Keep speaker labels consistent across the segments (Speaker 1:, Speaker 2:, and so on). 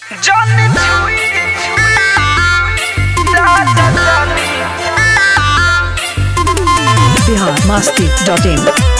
Speaker 1: biharmasti.in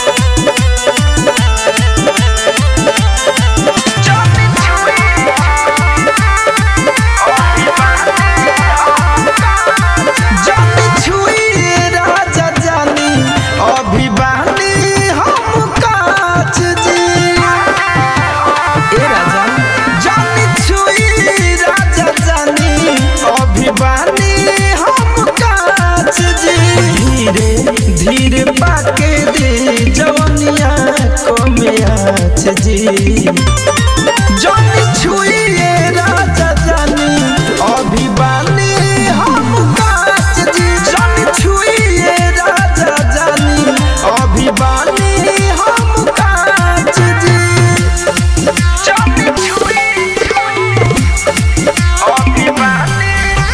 Speaker 2: धीरे पाके दे जवनिया को मियाच जी जानी छुइए राजा जानी अभी बानी हम काच जी जानी छुइए राजा जानी अभी बानी हम काच जी जानी छुइए अभी बानी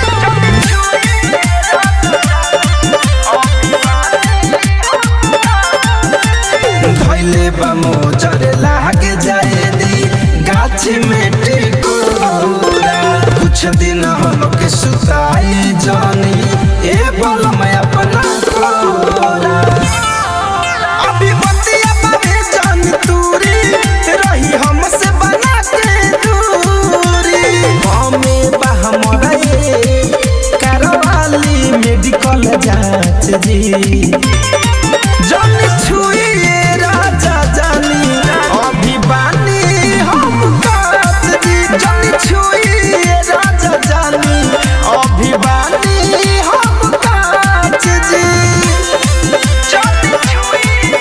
Speaker 2: धैले बमो जरे लागे जाए दी गाछ में टिकोरा कुछ दिन हमके सुताई जानी ए बोल मैं अपना कोरा अभी बतिया बाबे जान दूरी रही हमसे बना के दूरी हमें बहमरा करवाली मेडिकल जांच जी जानी छुइए राजा जानी अभी बानी हम काच जी जानी छुइए राजा जानी अभी बानी हम काच जी जानी छुइए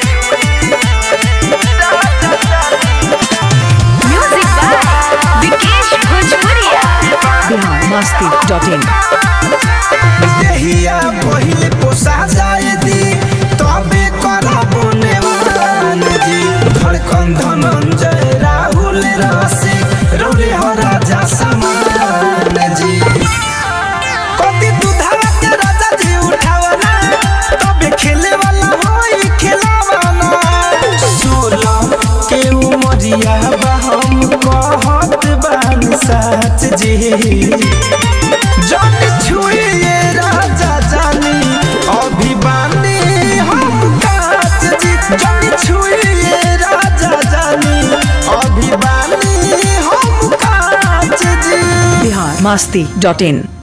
Speaker 2: राजा जानी
Speaker 3: म्यूजिक बाय विकेश भोजपुरिया
Speaker 1: biharmasti.in
Speaker 2: देहिया पहिले पोसा जाए दी तबे करबो नेवान जी धड़कन धनंजय राहुल राशि रौरे हो राजा समान जी कति दुधावा के राजा जी उठावना तबे खेले वाला होई खेलावना 16 के उमरिया बा हम कहत बानी साच जी जानी छुइए राजा जानी अभी बानी हम काच जी जानी छुइए राजा जानी अभी बानी हम काच जी
Speaker 1: biharmasti.in